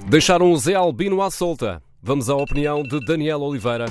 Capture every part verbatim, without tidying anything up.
Deixaram o Zé Albino à solta. Vamos à opinião de Daniel Oliveira.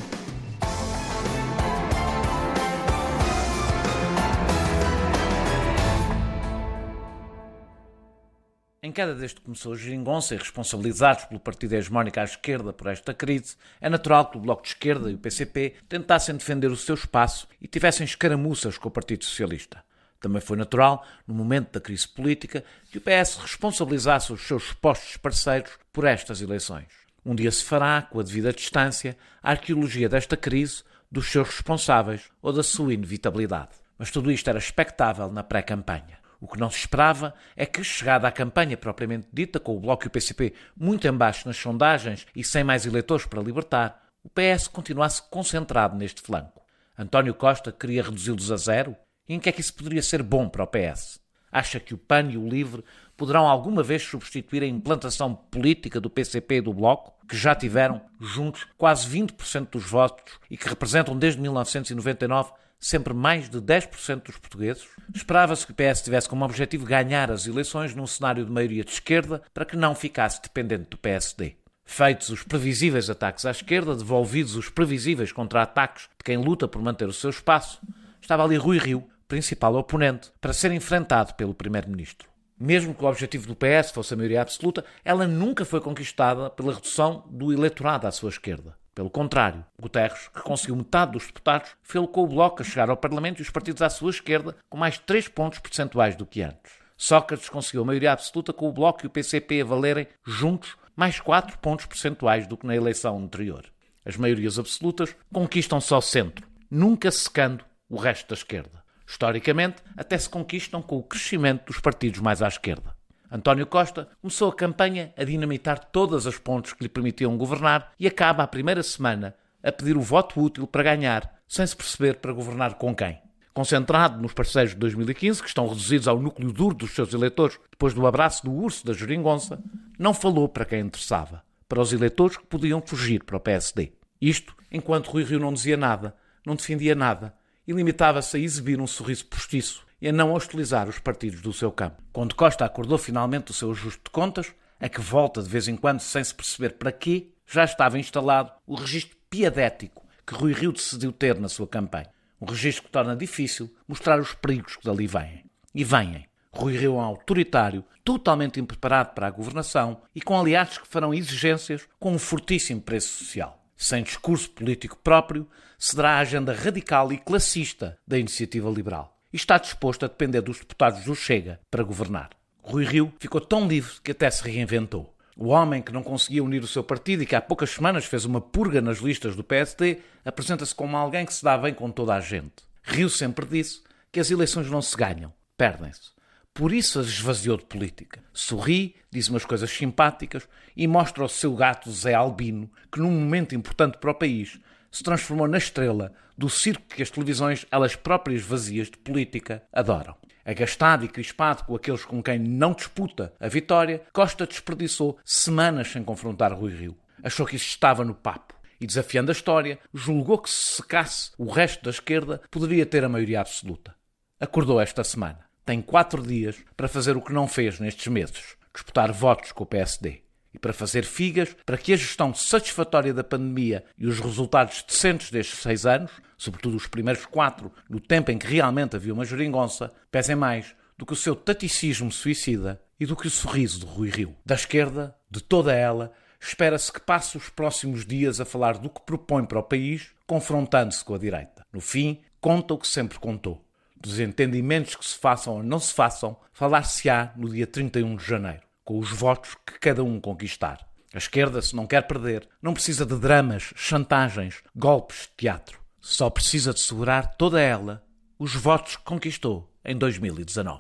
Em queda desde que começou a geringonça e responsabilizados pelo partido hegemónico à esquerda por esta crise, é natural que o Bloco de Esquerda e o P C P tentassem defender o seu espaço e tivessem escaramuças com o Partido Socialista. Também foi natural, no momento da crise política, que o P S responsabilizasse os seus supostos parceiros por estas eleições. Um dia se fará, com a devida distância, a arqueologia desta crise, dos seus responsáveis ou da sua inevitabilidade. Mas tudo isto era expectável na pré-campanha. O que não se esperava é que, chegada à campanha propriamente dita, com o Bloco e o P C P muito em baixo nas sondagens e sem mais eleitores para libertar, o P S continuasse concentrado neste flanco. António Costa queria reduzi-los a zero? E em que é que isso poderia ser bom para o P S? Acha que o P A N e o LIVRE poderão alguma vez substituir a implantação política do P C P e do Bloco, que já tiveram, juntos, quase vinte por cento dos votos e que representam desde mil novecentos e noventa e nove sempre mais de dez por cento dos portugueses? Esperava-se que o P S tivesse como objetivo ganhar as eleições num cenário de maioria de esquerda para que não ficasse dependente do P S D. Feitos os previsíveis ataques à esquerda, devolvidos os previsíveis contra-ataques de quem luta por manter o seu espaço, estava ali Rui Rio, principal oponente, para ser enfrentado pelo primeiro-ministro. Mesmo que o objetivo do P S fosse a maioria absoluta, ela nunca foi conquistada pela redução do eleitorado à sua esquerda. Pelo contrário, Guterres, que conseguiu metade dos deputados, fê-lo com o Bloco a chegar ao Parlamento e os partidos à sua esquerda com mais três pontos percentuais do que antes. Sócrates conseguiu a maioria absoluta com o Bloco e o P C P a valerem, juntos, mais quatro pontos percentuais do que na eleição anterior. As maiorias absolutas conquistam só o centro, nunca secando o resto da esquerda. Historicamente, até se conquistam com o crescimento dos partidos mais à esquerda. António Costa começou a campanha a dinamitar todas as pontes que lhe permitiam governar e acaba a primeira semana a pedir o voto útil para ganhar, sem se perceber para governar com quem. Concentrado nos parceiros de dois mil e quinze, que estão reduzidos ao núcleo duro dos seus eleitores depois do abraço do urso da geringonça, não falou para quem interessava, para os eleitores que podiam fugir para o P S D. Isto enquanto Rui Rio não dizia nada, não defendia nada, e limitava-se a exibir um sorriso postiço e a não hostilizar os partidos do seu campo. Quando Costa acordou finalmente o seu ajuste de contas, a que volta de vez em quando sem se perceber para quê, já estava instalado o registro piedético que Rui Rio decidiu ter na sua campanha. Um registro que torna difícil mostrar os perigos que dali vêm. E vêm. Rui Rio é um autoritário, totalmente impreparado para a governação e com aliados que farão exigências com um fortíssimo preço social. Sem discurso político próprio, cederá a agenda radical e classista da iniciativa liberal. E está disposto a depender dos deputados do Chega para governar. Rui Rio ficou tão livre que até se reinventou. O homem que não conseguia unir o seu partido e que há poucas semanas fez uma purga nas listas do P S D, apresenta-se como alguém que se dá bem com toda a gente. Rio sempre disse que as eleições não se ganham, perdem-se. Por isso as esvaziou de política. Sorri, diz umas coisas simpáticas e mostra o seu gato Zé Albino, que num momento importante para o país se transformou na estrela do circo que as televisões, elas próprias vazias de política, adoram. Agastado e crispado com aqueles com quem não disputa a vitória, Costa desperdiçou semanas sem confrontar Rui Rio. Achou que isso estava no papo e, desafiando a história, julgou que se secasse o resto da esquerda, poderia ter a maioria absoluta. Acordou esta semana. Tem quatro dias para fazer o que não fez nestes meses, disputar votos com o P S D. E para fazer figas para que a gestão satisfatória da pandemia e os resultados decentes destes seis anos, sobretudo os primeiros quatro, no tempo em que realmente havia uma geringonça, pesem mais do que o seu taticismo suicida e do que o sorriso de Rui Rio. Da esquerda, de toda ela, espera-se que passe os próximos dias a falar do que propõe para o país, confrontando-se com a direita. No fim, conta o que sempre contou. Dos entendimentos que se façam ou não se façam, falar-se-á no dia trinta e um de janeiro, com os votos que cada um conquistar. A esquerda, se não quer perder, não precisa de dramas, chantagens, golpes de teatro. Só precisa de segurar toda ela os votos que conquistou em dois mil e dezanove.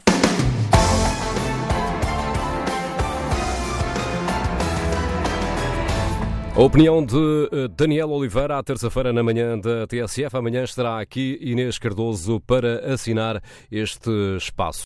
A opinião de Daniel Oliveira, à terça-feira na manhã da T S F. Amanhã estará aqui Inês Cardoso para assinar este espaço.